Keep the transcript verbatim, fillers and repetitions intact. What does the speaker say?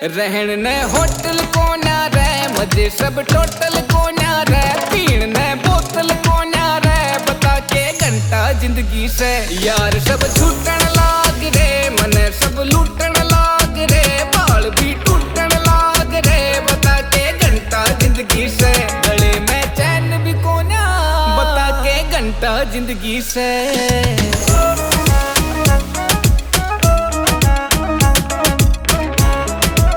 रहन ने होटल को ना रहे, मजे सब टोटल को ना रहे, पीण ने बोतल को ना रहे, बता के घंटा जिंदगी से। यार सब छूटन लाग रे, मने सब लूटन लाग रे, बाल भी टूटन लाग रे, बता के घंटा जिंदगी से। गले में चैन भी को ना, बता के घंटा जिंदगी से।